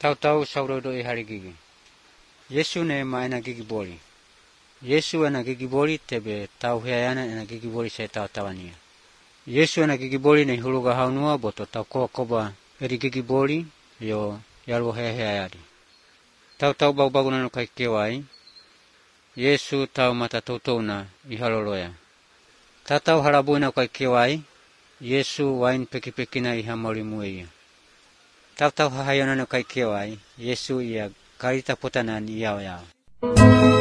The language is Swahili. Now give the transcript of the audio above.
Tau saurodo e harigigi. Yesu ne maena gigi boli. Yesu ena gigi boli tebe tau heayana ena gigi boli se tau tawania. Yesu ena gigi boli ne huluga haunua boto tau koba eri gigi boli yo yalwo heayadi. Tau bagu no kai kewai. Yesu tau mata tautona ihaloloya. Tau harabuina kai kewai. Yesu wain peki-pekina iha maulimuia. Tau hahayona no kai kewai. Yesu ia karita potanan iao.